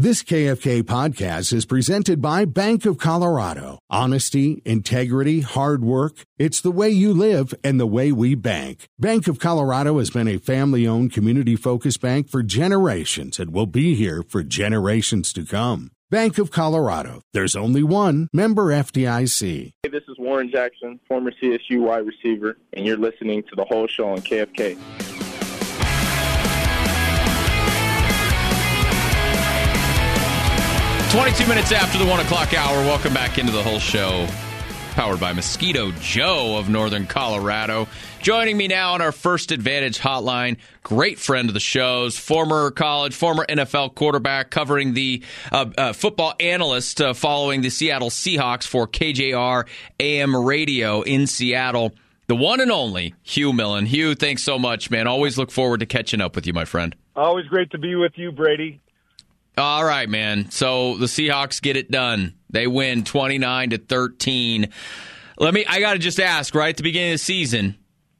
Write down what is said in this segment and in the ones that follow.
This KFK podcast is presented by Bank of Colorado. Honesty, integrity, hard work. It's the way you live and the way we bank. Bank of Colorado has been a family-owned, community-focused bank for generations and will be here for generations to come. Bank of Colorado. There's only one. Member FDIC. Hey, this is Warren Jackson, former CSU wide receiver, and you're listening to The Whole Show on KFK. "22 minutes after the 1 o'clock hour. Welcome back into The Whole Show, powered by Mosquito Joe of Northern Colorado. Joining me now on our First Advantage hotline, great friend of the show's, former college, former NFL quarterback, covering the football analyst following the Seattle Seahawks for KJR AM radio in Seattle, the one and only Hugh Millen. Hugh, thanks so much, man. Always look forward to catching up with you, my friend. Always great to be with you, Brady. All right, man. So the Seahawks get it done. They win 29-13. I got to just ask, right at the beginning of the season,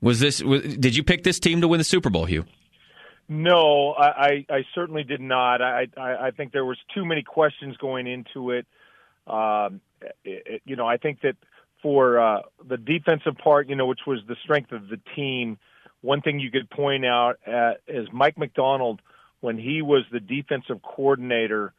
did you pick this team to win the Super Bowl, Hugh? No, I certainly did not. I think there was too many questions going into it. I think that for the defensive part, which was the strength of the team, one thing you could point out is Mike Macdonald, when he was the defensive coordinator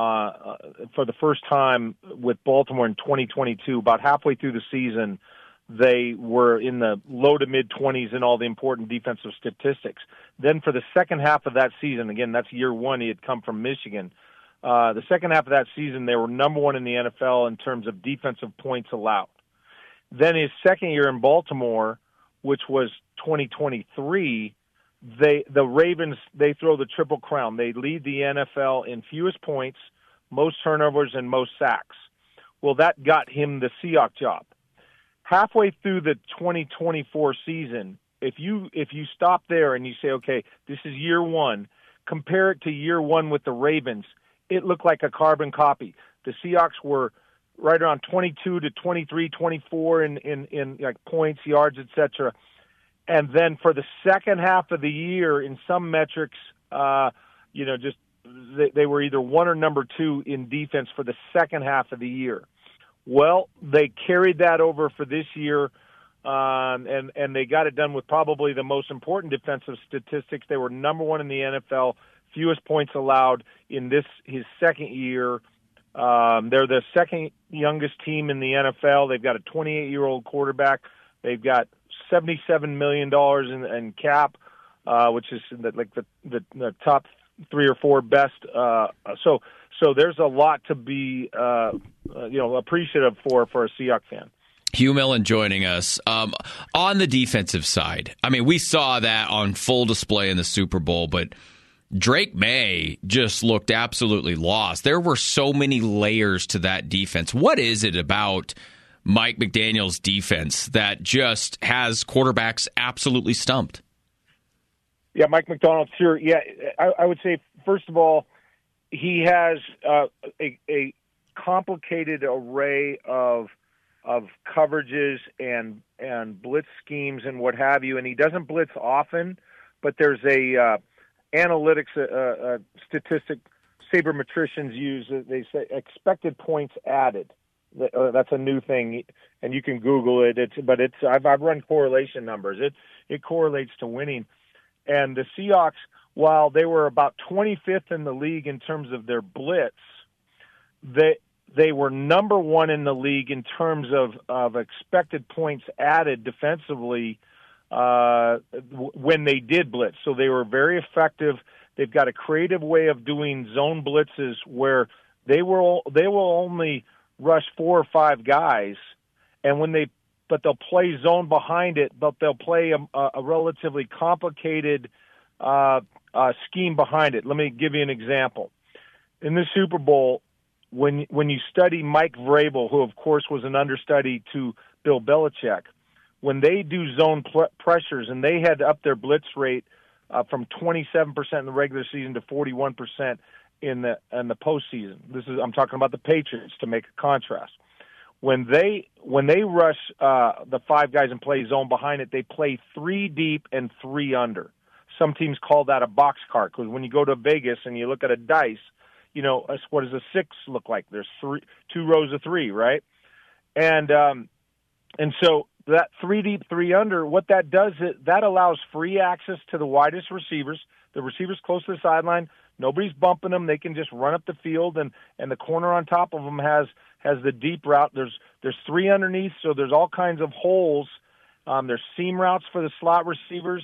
for the first time with Baltimore in 2022, about halfway through the season, they were in the low to mid-20s in all the important defensive statistics. Then for the second half of that season, again, that's year one, he had come from Michigan. The second half of that season, they were number one in the NFL in terms of defensive points allowed. Then his second year in Baltimore, which was 2023, the Ravens, they throw the Triple Crown. They lead the NFL in fewest points, most turnovers, and most sacks. Well, that got him the Seahawks job. Halfway through the 2024 season, if you stop there and you say, okay, this is year one, compare it to year one with the Ravens, it looked like a carbon copy. The Seahawks were right around 22 to 23, 24 in like points, yards, etc. And then for the second half of the year, in some metrics, they were either one or number two in defense for the second half of the year. Well, they carried that over for this year, and they got it done with probably the most important defensive statistics. They were number one in the NFL, fewest points allowed in his second year. They're the second youngest team in the NFL. They've got a 28-year-old quarterback. They've got $77 million in cap, which is the top three or four best. So there's a lot to be appreciative for a Seahawks fan. Hugh Millen joining us. On the defensive side, I mean, we saw that on full display in the Super Bowl, but Drake May just looked absolutely lost. There were so many layers to that defense. What is it about Mike McDaniel's defense that just has quarterbacks absolutely stumped? Yeah, Mike Macdonald, sure. Yeah, I would say, first of all, he has a complicated array of coverages and blitz schemes and what have you, and he doesn't blitz often, but there's a analytics statistic sabermetricians use. They say expected points added. That's a new thing, and you can Google it. I've run correlation numbers. It correlates to winning. And the Seahawks, while they were about 25th in the league in terms of their blitz, they were number one in the league in terms of expected points added defensively when they did blitz. So they were very effective. They've got a creative way of doing zone blitzes where they will only rush 4 or 5 guys, and but they'll play zone behind it, but they'll play a relatively complicated scheme behind it. Let me give you an example. In the Super Bowl, when you study Mike Vrabel, who of course was an understudy to Bill Belichick, when they do zone pressures and they had to up their blitz rate from 27% in the regular season to 41% in the postseason. I'm talking about the Patriots to make a contrast. When they rush the 5 guys and play zone behind it, they play 3 deep and 3 under. Some teams call that a box cart, because when you go to Vegas and you look at a dice, what does a 6 look like? There's 2 rows of 3, right? And so that 3 deep, 3 under, what that does is that allows free access to the widest receivers. The receivers close to the sideline, nobody's bumping them. They can just run up the field, and the corner on top of them has the deep route. There's 3 underneath, so there's all kinds of holes. There's seam routes for the slot receivers.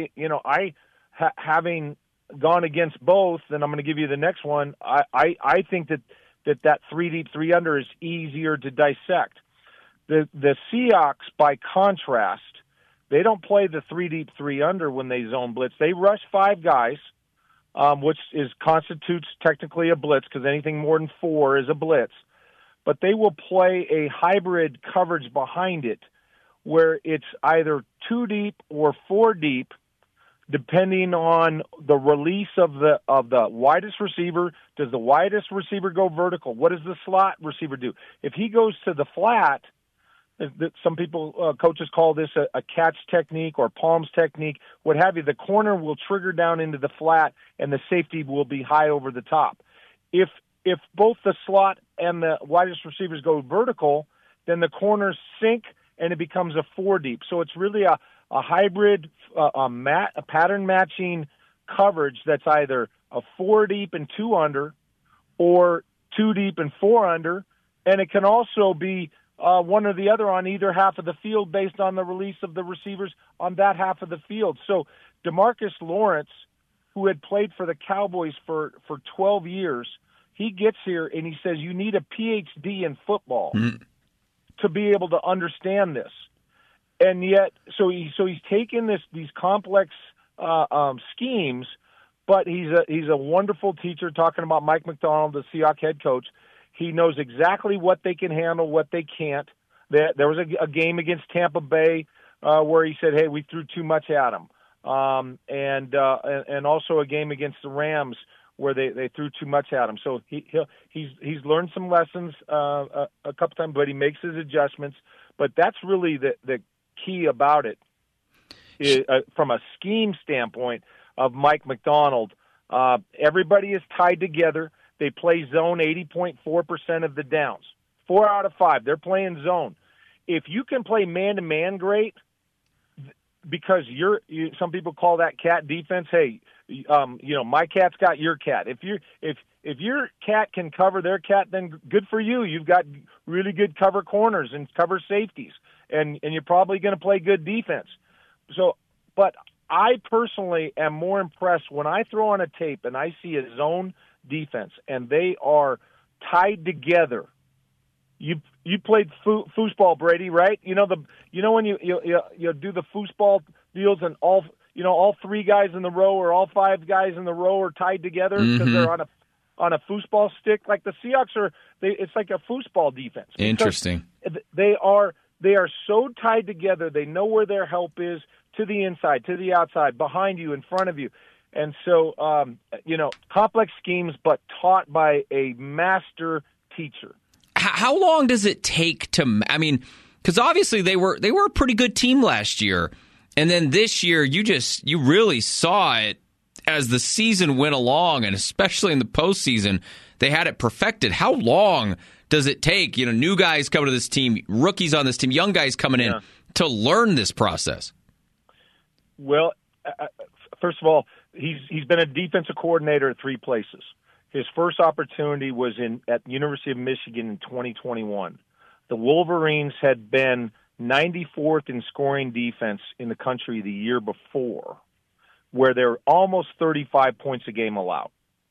Having gone against both, and I'm going to give you the next one, I think that 3 deep, 3 under is easier to dissect. The Seahawks, by contrast, they don't play the 3 deep, 3 under when they zone blitz. They rush 5 guys, which constitutes technically a blitz because anything more than 4 is a blitz. But they will play a hybrid coverage behind it where it's either 2 deep or 4 deep, depending on the release of the widest receiver. Does the widest receiver go vertical? What does the slot receiver do? If he goes to the flat, some people, coaches call this a catch technique or palms technique, what have you. The corner will trigger down into the flat, and the safety will be high over the top. If both the slot and the widest receivers go vertical, then the corners sink, and it becomes a 4 deep. So it's really a hybrid, a pattern matching coverage that's either a 4 deep and 2 under, or 2 deep and 4 under, and it can also be one or the other on either half of the field based on the release of the receivers on that half of the field. So DeMarcus Lawrence, who had played for the Cowboys for 12 years, he gets here and he says, you need a PhD in football to be able to understand this. And yet, so he's taken these complex schemes, but he's a wonderful teacher. Talking about Mike Macdonald, the Seahawks head coach, he knows exactly what they can handle, what they can't. There was a game against Tampa Bay where he said, "Hey, we threw too much at them," and also a game against the Rams where they threw too much at him. So he's learned some lessons a couple times, but he makes his adjustments. But that's really the key about it, from a scheme standpoint of Mike Macdonald. Everybody is tied together. They play zone 80.4% of the downs. 4 out of 5, they're playing zone. If you can play man-to-man great, because some people call that cat defense. Hey, my cat's got your cat. If your cat can cover their cat, then good for you. You've got really good cover corners and cover safeties, and you're probably going to play good defense. So, but I personally am more impressed when I throw on a tape and I see a zone defense and they are tied together. You played foosball, Brady, right? When you do the foosball deals and all 3 guys in the row or all 5 guys in the row are tied together because they're on a foosball stick. Like the Seahawks it's like a foosball defense. Interesting. They are so tied together. They know where their help is, to the inside, to the outside, behind you, in front of you. And so, complex schemes, but taught by a master teacher. How long does it take to? I mean, because obviously they were a pretty good team last year, and then this year you really saw it as the season went along, and especially in the postseason, they had it perfected. How long does it take? New guys coming to this team, rookies on this team, young guys coming in to learn this process. Well, first of all, he's been a defensive coordinator at 3 places. His first opportunity was at University of Michigan in 2021. The Wolverines had been 94th in scoring defense in the country the year before, where they're almost 35 points a game allowed.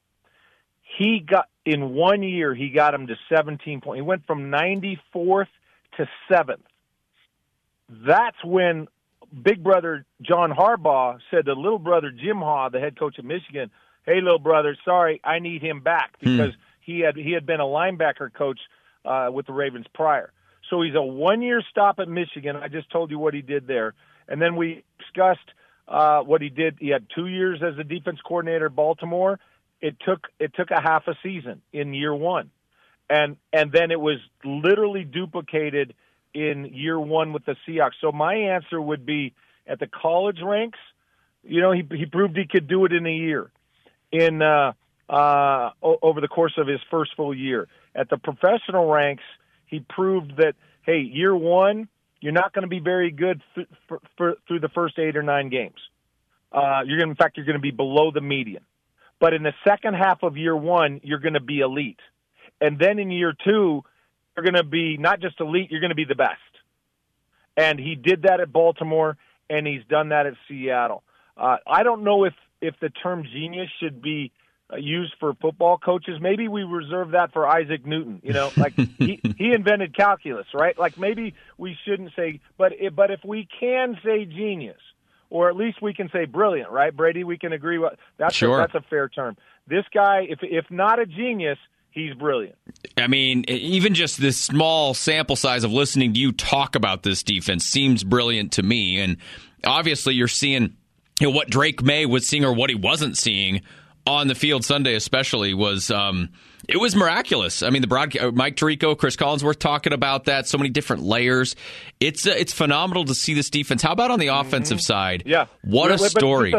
In 1 year, he got him to 17 points. He went from 94th to 7th. That's when big brother John Harbaugh said to little brother Jim Haw, the head coach of Michigan, "Hey, little brother, sorry, I need him back," because he had been a linebacker coach with the Ravens prior. So he's a 1-year stop at Michigan. I just told you what he did there. And then we discussed what he did. He had 2 years as a defense coordinator at Baltimore. It took a half a season in year 1. And then it was literally duplicated in year 1 with the Seahawks. So my answer would be, at the college ranks, he proved he could do it in a year. In over the course of his first full year. At the professional ranks, he proved that, hey, year one, you're not going to be very good through the first 8 or 9 games. You're going to be below the median. But in the second half of year one, you're going to be elite. And then in year two, you're going to be not just elite, you're going to be the best. And he did that at Baltimore, and he's done that at Seattle. I don't know if the term genius should be used for football coaches. Maybe we reserve that for Isaac Newton. Like he invented calculus, right? Like maybe we shouldn't say, but if we can say genius, or at least we can say brilliant, right, Brady? We can agree. That's a fair term. This guy, if not a genius, he's brilliant. I mean, even just this small sample size of listening to you talk about this defense seems brilliant to me. And obviously, you're seeing what Drake May was seeing or what he wasn't seeing on the field Sunday, especially was it was miraculous. I mean, the broadcast, Mike Tirico, Chris Collinsworth talking about that. So many different layers. Phenomenal to see this defense. How about on the offensive side? Yeah, what a story.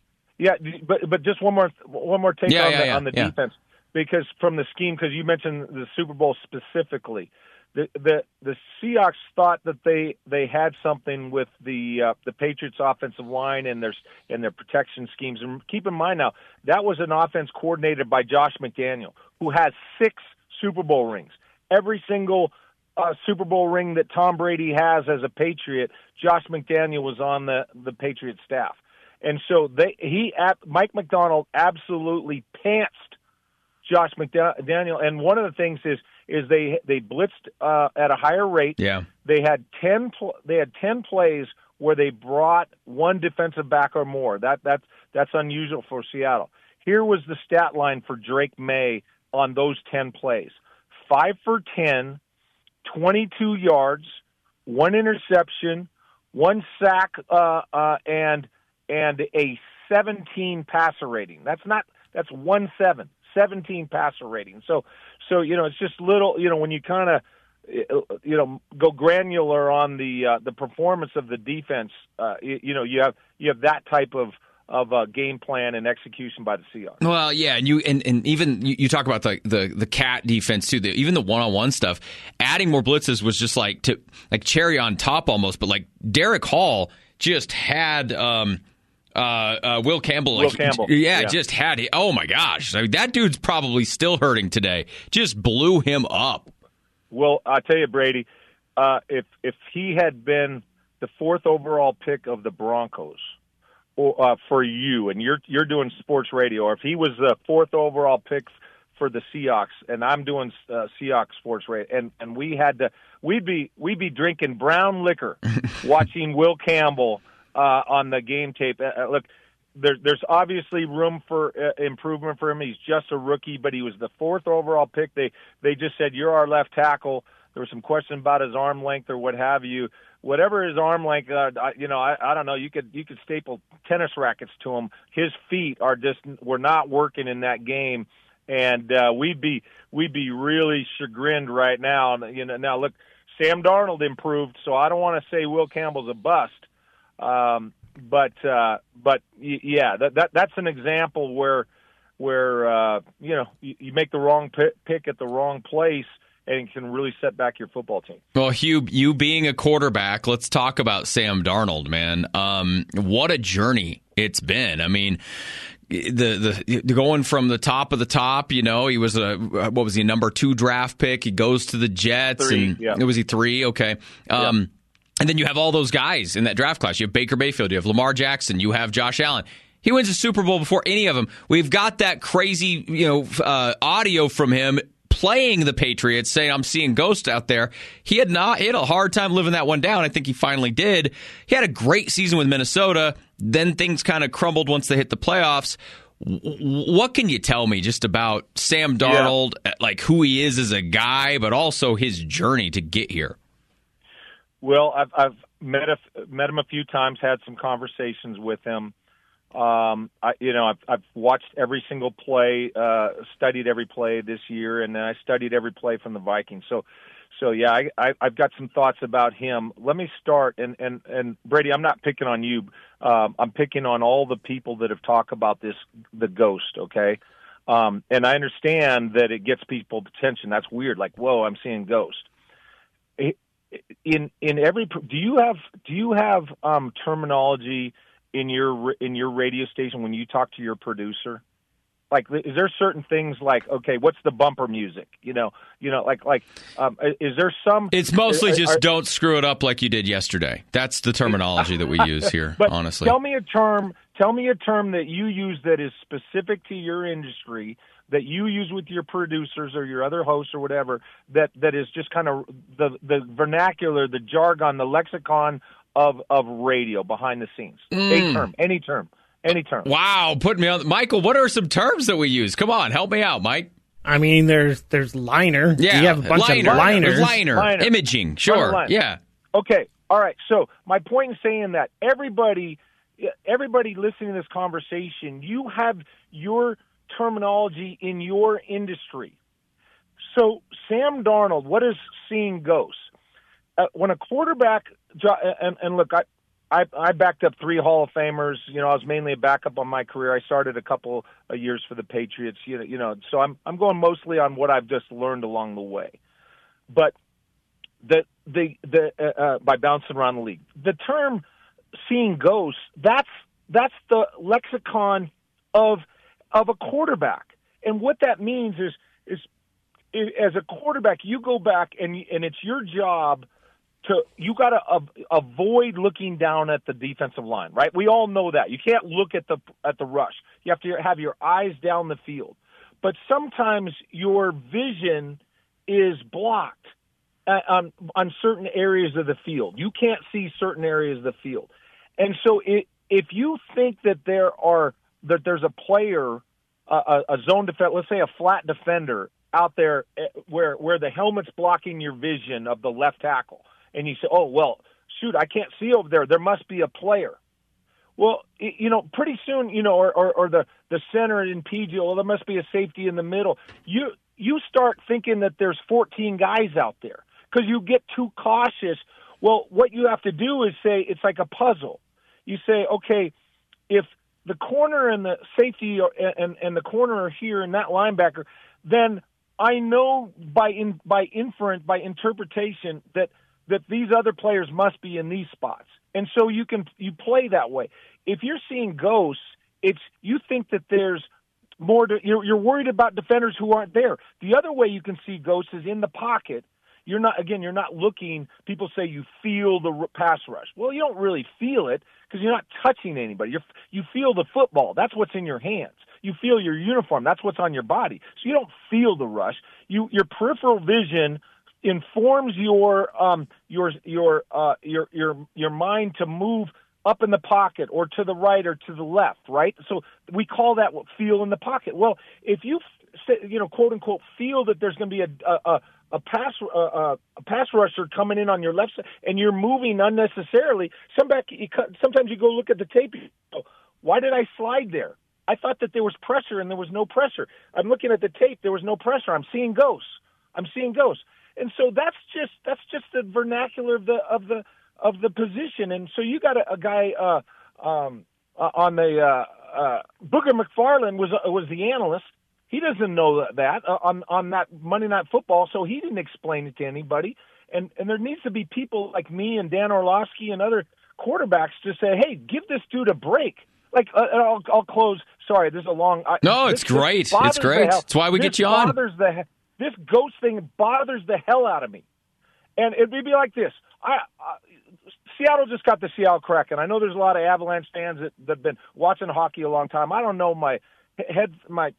But just one more take on the defense, because from the scheme, because you mentioned the Super Bowl specifically. The Seahawks thought that they had something with the Patriots offensive line and their protection schemes. And keep in mind now, that was an offense coordinated by Josh McDaniel, who has 6 Super Bowl rings. Every single Super Bowl ring that Tom Brady has as a Patriot, Josh McDaniel was on the Patriot staff. And so Mike McDonald absolutely pantsed Josh McDaniel. And one of the things is they blitzed at a higher rate. Yeah. They had 10 plays where they brought one defensive back or more. That's unusual for Seattle. Here was the stat line for Drake May on those 10 plays. 5 for 10, 22 yards, 1 interception, 1 sack, and a 17 passer rating. That's 17 passer rating. So it's just little, when you kind of go granular on the performance of the defense, you have that type of game plan and execution by the Seahawks. Well, yeah, and even you talk about the cat defense too. Even the one-on-one stuff, adding more blitzes was just like cherry on top almost. But like Derek Hall just had. Will Campbell. Just had it. Oh, my gosh. I mean, that dude's probably still hurting today. Just blew him up. Well, I'll tell you, Brady, if he had been the 4th overall pick of the Broncos for you, and you're doing sports radio, or if he was the 4th overall pick for the Seahawks, and I'm doing Seahawks sports radio, and we'd be drinking brown liquor watching Will Campbell on the game tape. Look, there's obviously room for improvement for him. He's just a rookie, but he was the 4th overall pick. They just said, you're our left tackle. There was some question about his arm length or what have you. Whatever his arm length, I don't know. You could staple tennis rackets to him. His feet were not working in that game, and we'd be really chagrined right now. Now look, Sam Darnold improved, so I don't want to say Will Campbell's a bust. But yeah, that's an example where you make the wrong pick at the wrong place and it can really set back your football team. Well, Hugh, you being a quarterback, let's talk about Sam Darnold, man. What a journey it's been. I mean, the going from the top of the top, he was a number 2 draft pick. He goes to the Jets. 3, yeah. Was he 3? Okay. And then you have all those guys in that draft class. You have Baker Mayfield, you have Lamar Jackson, you have Josh Allen. He wins a Super Bowl before any of them. We've got that crazy, audio from him playing the Patriots, saying, "I'm seeing ghosts out there." He had a hard time living that one down. I think he finally did. He had a great season with Minnesota. Then things kind of crumbled once they hit the playoffs. What can you tell me just about Sam Darnold, like who he is as a guy, but also his journey to get here? Well, I've met him a few times, had some conversations with him. I've watched every single play, studied every play this year, and then I studied every play from the Vikings. So yeah, I've got some thoughts about him. Let me start, and Brady, I'm not picking on you. I'm picking on all the people that have talked about the ghost. Okay, And I understand that it gets people's attention. That's weird. Like, whoa, I'm seeing ghosts. In every, do you have terminology in your radio station when you talk to your producer? Like, is there certain things like, okay, what's the bumper music? Is there some? It's mostly just don't screw it up like you did yesterday. That's the terminology that we use here. But honestly, tell me a term that you use that is specific to your industry, that you use with your producers or your other hosts or whatever, that is just kind of the vernacular, the jargon, the lexicon of radio behind the scenes. Any term. Wow, put me on. Michael, what are some terms that we use? Come on, help me out, Mike. I mean, there's liner. Yeah, you have a bunch of liners. Liner. Imaging, sure. Liner. Yeah. Okay, all right. So my point in saying that, everybody listening to this conversation, you have your terminology in your industry. So Sam Darnold, what is seeing ghosts? When a quarterback, and look, I backed up 3 Hall of Famers. I was mainly a backup on my career. I started a couple of years for the Patriots. So I'm going mostly on what I've just learned along the way. But by bouncing around the league, the term seeing ghosts, that's the lexicon of a quarterback. And what that means is as a quarterback, you go back and it's your job you got to avoid looking down at the defensive line, right? We all know that. You can't look at the rush. You have to have your eyes down the field. But sometimes your vision is blocked on certain areas of the field. You can't see certain areas of the field. And so if you think that there's a player, a zone defender, let's say a flat defender out there where the helmet's blocking your vision of the left tackle, and you say, oh, well, shoot, I can't see over there. There must be a player. Well, pretty soon, or the center impedes you. Well, there must be a safety in the middle. You start thinking that there's 14 guys out there because you get too cautious. Well, what you have to do is say it's like a puzzle. You say, okay, if the corner and the safety and the corner are here and that linebacker, then I know by inference, by interpretation that these other players must be in these spots. And so you play that way. If you're seeing ghosts, you think that there's more you're worried about defenders who aren't there. The other way you can see ghosts is in the pocket. You're not looking. People say you feel the pass rush. Well, you don't really feel it because you're not touching anybody. You feel the football. That's what's in your hands. You feel your uniform. That's what's on your body. So you don't feel the rush. Your peripheral vision informs your mind to move up in the pocket or to the right or to the left, right? So we call that what feel in the pocket. Well, if you quote unquote feel that there's going to be a pass rusher coming in on your left side and you're moving unnecessarily, sometimes you go look at the tape. And you go, why did I slide there? I thought that there was pressure and there was no pressure. I'm looking at the tape. There was no pressure. I'm seeing ghosts. And so that's just the vernacular of the position. And so you got a guy on the Booger McFarland was the analyst. He doesn't know that on that Monday Night Football, so he didn't explain it to anybody. And there needs to be people like me and Dan Orlovsky and other quarterbacks to say, hey, give this dude a break. Like I'll close. Sorry, this is a long. It's great. It's great. That's why we get you on. This ghost thing bothers the hell out of me. And it'd be like this. Seattle just got the Seattle Kraken. I know there's a lot of Avalanche fans that have been watching hockey a long time. I don't know my head from my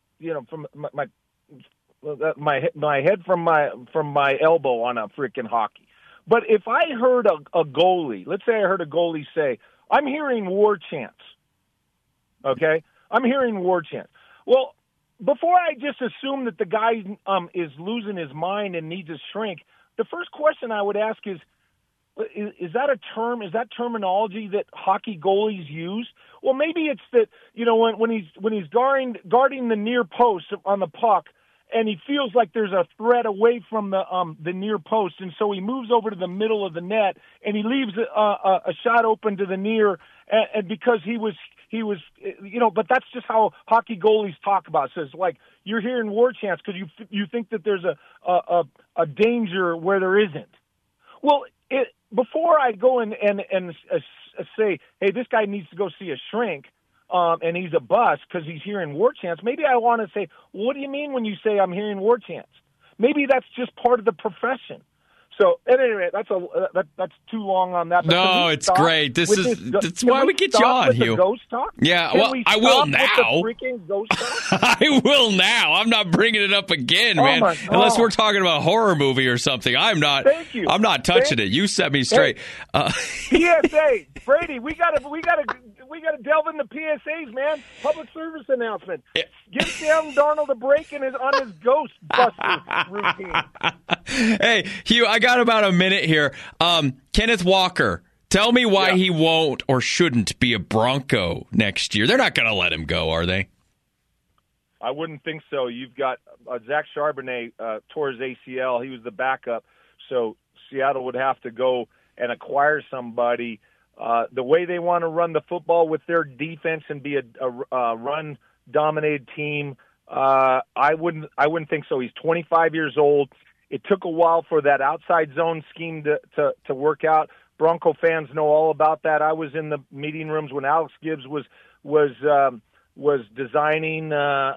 head from my elbow on a freaking hockey. But if I heard a goalie, let's say I heard a goalie say, I'm hearing war chants. Okay? I'm hearing war chants. Well, before I just assume that the guy is losing his mind and needs a shrink, the first question I would ask is that a term? Is that terminology that hockey goalies use? Well, maybe it's that when he's guarding the near post on the puck, and he feels like there's a threat away from the near post, and so he moves over to the middle of the net, and he leaves a shot open to the near, and because he was but that's just how hockey goalies talk about it. So it's like you're hearing war chants because you think that there's a danger where there isn't. Well, before I go and say, hey, this guy needs to go see a shrink, and he's a bust because he's hearing war chants, maybe I want to say, well, what do you mean when you say I'm hearing war chants? Maybe that's just part of the profession. So, at any rate, that's too long on that. But no, it's great. That's why we get you on, Hugh. Ghost talk? Yeah, well, I will now. Freaking ghost talk? I will now. I'm not bringing it up again, man. Unless we're talking about a horror movie or something. I'm not. Thank you. I'm not touching it. You set me straight. PSA, Brady, we gotta delve into PSAs, man. Public service announcement. Give Sam Darnold a break on his Ghostbuster routine. Hey, Hugh, I got about a minute here. Kenneth Walker, tell me why he won't or shouldn't be a Bronco next year. They're not going to let him go, are they? I wouldn't think so. You've got Zach Charbonnet tore his ACL. He was the backup, so Seattle would have to go and acquire somebody. The way they want to run the football with their defense and be a run-dominated team, I wouldn't think so. He's 25 years old. It took a while for that outside zone scheme to work out. Bronco fans know all about that. I was in the meeting rooms when Alex Gibbs was designing,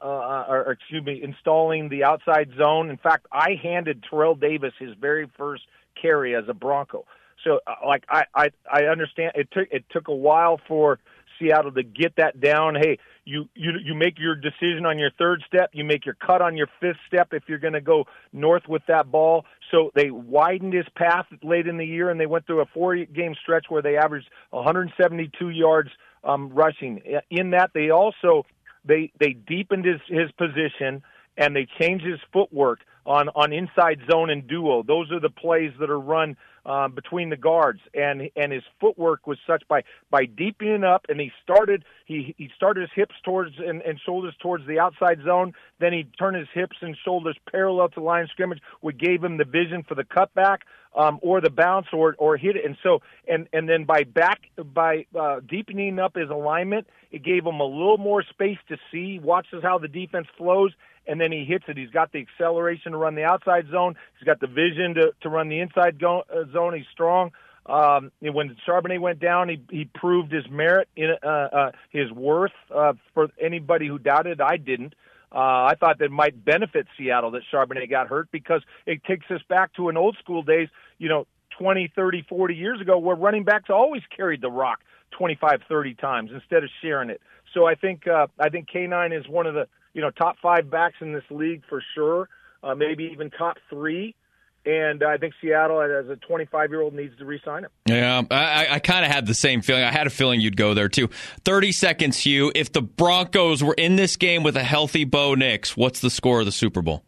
installing the outside zone. In fact, I handed Terrell Davis his very first carry as a Bronco. So, I understand it took a while for Seattle to get that down. Hey, you make your decision on your third step. You make your cut on your fifth step if you're going to go north with that ball. So they widened his path late in the year, and they went through a 4-game stretch where they averaged 172 yards rushing. In that, they also they deepened his position, and they changed his footwork on inside zone and duo. Those are the plays that are run between the guards, and his footwork was such by deepening up, and he started his hips towards and shoulders towards the outside zone. Then he turned his hips and shoulders parallel to the line of scrimmage, which gave him the vision for the cutback or the bounce or hit it. And so and then by deepening up his alignment, it gave him a little more space to see. Watches how the defense flows. And then he hits it. He's got the acceleration to run the outside zone. He's got the vision to run the inside zone. He's strong. When Charbonnet went down, he proved his merit, his worth. For anybody who doubted, I didn't. I thought that might benefit Seattle that Charbonnet got hurt because it takes us back to an old school days, 20, 30, 40 years ago where running backs always carried the rock 25, 30 times instead of sharing it. So I think K9 is one of the top 5 backs in this league for sure, maybe even top 3. And I think Seattle, as a 25-year-old, needs to re-sign him. Yeah, I kind of had the same feeling. I had a feeling you'd go there, too. 30 seconds, Hugh. If the Broncos were in this game with a healthy Bo Nix, what's the score of the Super Bowl?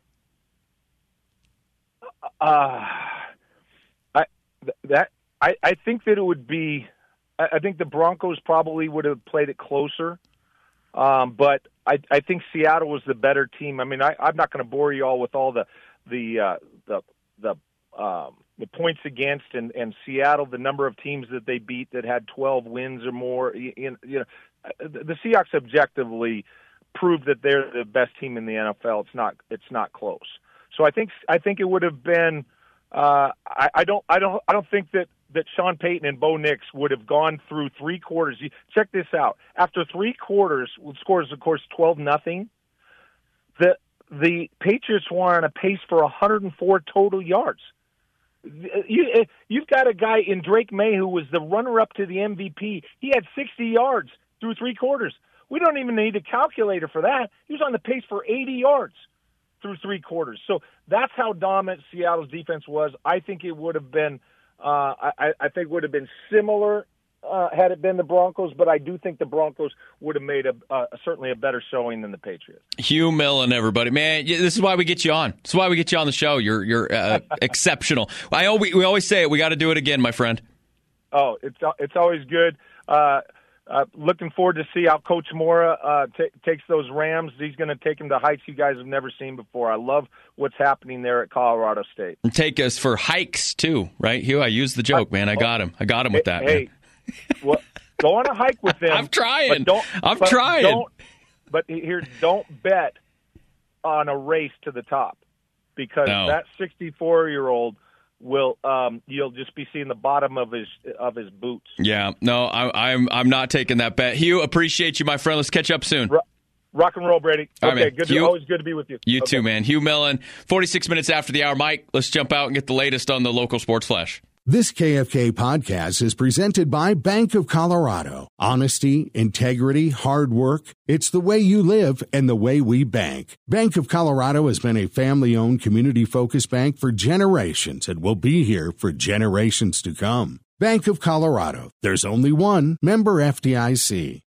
I think that it would be – I think the Broncos probably would have played it closer. But I think Seattle was the better team. I mean, I'm not going to bore you all with all the points against and Seattle, the number of teams that they beat that had 12 wins or more. The Seahawks objectively proved that they're the best team in the NFL. It's not close. So I think it would have been. I don't think that Sean Payton and Bo Nix would have gone through 3 quarters. Check this out. After 3 quarters, with scores, of course, 12-0, the Patriots were on a pace for 104 total yards. You've got a guy in Drake May who was the runner-up to the MVP. He had 60 yards through 3 quarters. We don't even need a calculator for that. He was on the pace for 80 yards through 3 quarters. So that's how dominant Seattle's defense was. I think it would have been I think would have been similar had it been the Broncos, but I do think the Broncos would have made certainly a better showing than the Patriots. Hugh Millen, everybody, man, this is why we get you on. This is why we get you on the show. You're exceptional. We always say it. We got to do it again, my friend. Oh, it's always good. Looking forward to see how Coach Mora takes those Rams. He's going to take them to heights you guys have never seen before. I love what's happening there at Colorado State. And take us for hikes too, right, Hugh? I used the joke, man. I got him with that. Hey, Go on a hike with them. I'm trying. But don't bet on a race to the top, because that 64-year-old will you'll just be seeing the bottom of his boots. Yeah, no, I'm not taking that bet. Hugh, appreciate you, my friend. Let's catch up soon. Rock and roll, Brady. All okay, right, good. Always good to be with you. You too, man. Hugh Millen, 46 minutes after the hour. Mike, let's jump out and get the latest on the local sports flash. This KFK podcast is presented by Bank of Colorado. Honesty, integrity, hard work. It's the way you live and the way we bank. Bank of Colorado has been a family-owned, community-focused bank for generations and will be here for generations to come. Bank of Colorado. There's only one. Member FDIC.